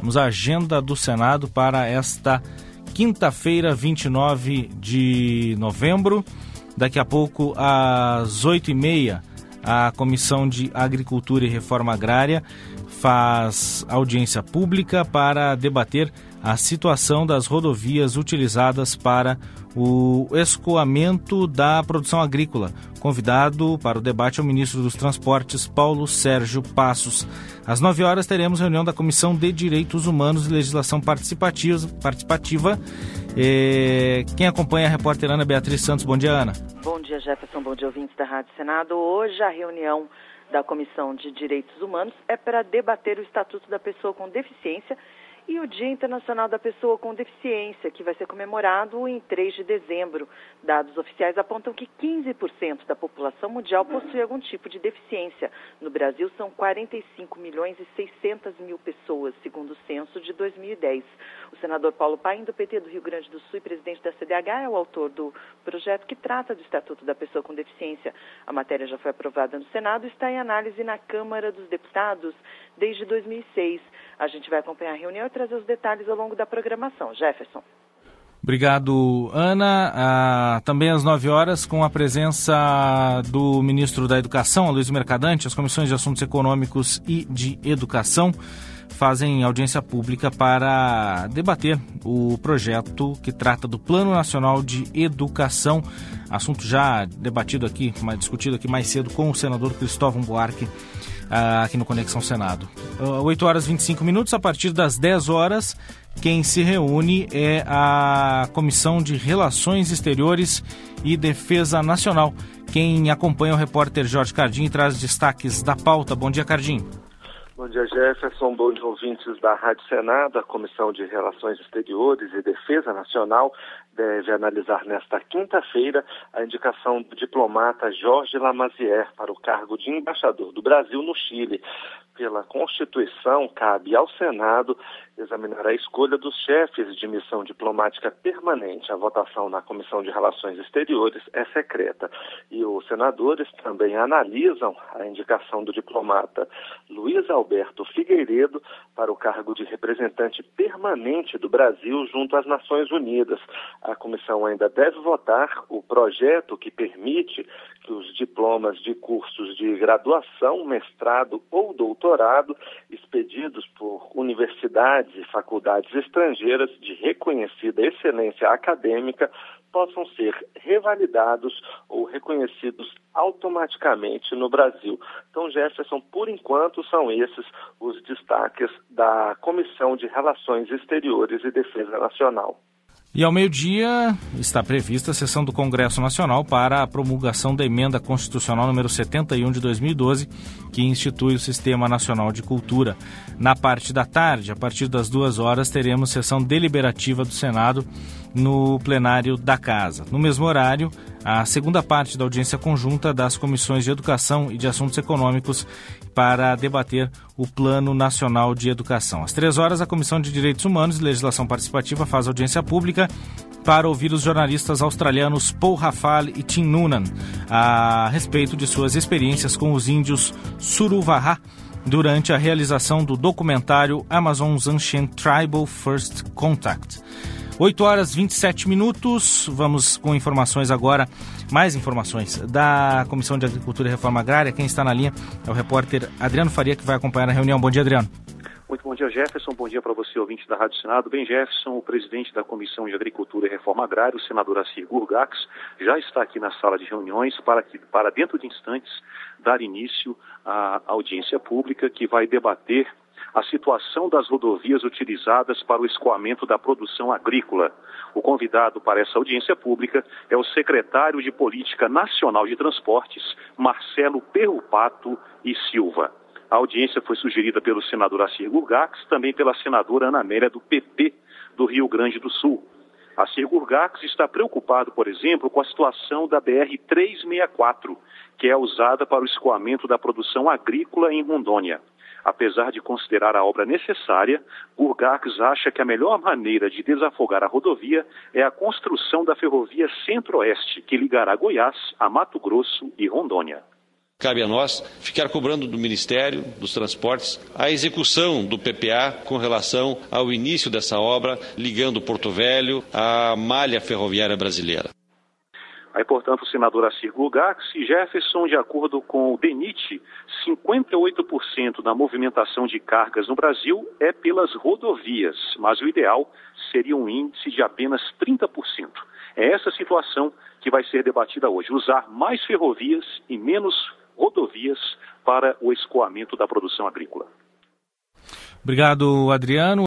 Vamos à agenda do Senado para esta quinta-feira, 29 de novembro. Daqui a pouco, às 8h30, a Comissão de Agricultura e Reforma Agrária faz audiência pública para debater a situação das rodovias utilizadas para o escoamento da produção agrícola. Convidado para o debate é o ministro dos Transportes, Paulo Sérgio Passos. Às 9h teremos reunião da Comissão de Direitos Humanos e Legislação Participativa. Quem acompanha é a repórter Ana Beatriz Santos. Bom dia, Ana. Bom dia, Jefferson. Bom dia, ouvintes da Rádio Senado. Hoje a reunião da Comissão de Direitos Humanos é para debater o Estatuto da Pessoa com Deficiência e o Dia Internacional da Pessoa com Deficiência, que vai ser comemorado em 3 de dezembro. Dados oficiais apontam que 15% da população mundial possui algum tipo de deficiência. No Brasil, são 45.600.000 pessoas, segundo o censo de 2010. O senador Paulo Paim, do PT do Rio Grande do Sul e presidente da CDH, é o autor do projeto que trata do Estatuto da Pessoa com Deficiência. A matéria já foi aprovada no Senado e está em análise na Câmara dos Deputados desde 2006. A gente vai acompanhar a reunião e trazer os detalhes ao longo da programação. Jefferson. Obrigado, Ana. Também às 9h, com a presença do ministro da Educação, Aloysio Mercadante, as comissões de Assuntos Econômicos e de Educação fazem audiência pública para debater o projeto que trata do Plano Nacional de Educação, assunto já debatido aqui, discutido aqui mais cedo com o senador Cristóvão Buarque, aqui no Conexão Senado. 8h25, a partir das 10h, quem se reúne é a Comissão de Relações Exteriores e Defesa Nacional. Quem acompanha é o repórter Jorge Cardim e traz destaques da pauta. Bom dia, Cardim. Bom dia, Jefferson. Bom dia, ouvintes da Rádio Senado. A Comissão de Relações Exteriores e Defesa Nacional deve analisar nesta quinta-feira a indicação do diplomata Jorge Lamazière para o cargo de embaixador do Brasil no Chile. Pela Constituição, cabe ao Senado examinar a escolha dos chefes de missão diplomática permanente. A votação na Comissão de Relações Exteriores é secreta. E os senadores também analisam a indicação do diplomata Luiz Alberto Figueiredo para o cargo de representante permanente do Brasil junto às Nações Unidas. A comissão ainda deve votar o projeto que permite que os diplomas de cursos de graduação, mestrado ou doutorado expedidos por universidades e faculdades estrangeiras de reconhecida excelência acadêmica possam ser revalidados ou reconhecidos automaticamente no Brasil. Então, Jefferson, por enquanto, são esses os destaques da Comissão de Relações Exteriores e Defesa Nacional. E ao meio-dia está prevista a sessão do Congresso Nacional para a promulgação da Emenda Constitucional número 71 de 2012, que institui o Sistema Nacional de Cultura. Na parte da tarde, a partir das 2h, teremos sessão deliberativa do Senado no plenário da Casa. No mesmo horário, a segunda parte da audiência conjunta das Comissões de Educação e de Assuntos Econômicos para debater o Plano Nacional de Educação. Às 3h, a Comissão de Direitos Humanos e Legislação Participativa faz audiência pública para ouvir os jornalistas australianos Paul Rafale e Tim Noonan a respeito de suas experiências com os índios Suruwaha durante a realização do documentário Amazon's Ancient Tribal First Contact. 8h27, vamos com informações agora, mais informações da Comissão de Agricultura e Reforma Agrária. Quem está na linha é o repórter Adriano Faria, que vai acompanhar a reunião. Bom dia, Adriano. Muito bom dia, Jefferson. Bom dia para você, ouvinte da Rádio Senado. Bem, Jefferson, o presidente da Comissão de Agricultura e Reforma Agrária, o senador Assir Gurgax, já está aqui na sala de reuniões para dentro de instantes, dar início à audiência pública que vai debater a situação das rodovias utilizadas para o escoamento da produção agrícola. O convidado para essa audiência pública é o secretário de Política Nacional de Transportes, Marcelo Perrupato e Silva. A audiência foi sugerida pelo senador Assir Gurgax, também pela senadora Ana Amélia, do PP do Rio Grande do Sul. Assir Gurgax está preocupado, por exemplo, com a situação da BR-364, que é usada para o escoamento da produção agrícola em Rondônia. Apesar de considerar a obra necessária, Gurgax acha que a melhor maneira de desafogar a rodovia é a construção da ferrovia Centro-Oeste, que ligará Goiás a Mato Grosso e Rondônia. Cabe a nós ficar cobrando do Ministério dos Transportes a execução do PPA com relação ao início dessa obra, ligando Porto Velho à malha ferroviária brasileira. Aí, portanto, o senador Assir Gurgax e Jefferson, de acordo com o DENIT, 58% da movimentação de cargas no Brasil é pelas rodovias, mas o ideal seria um índice de apenas 30%. É essa situação que vai ser debatida hoje, usar mais ferrovias e menos rodovias para o escoamento da produção agrícola. Obrigado, Adriano.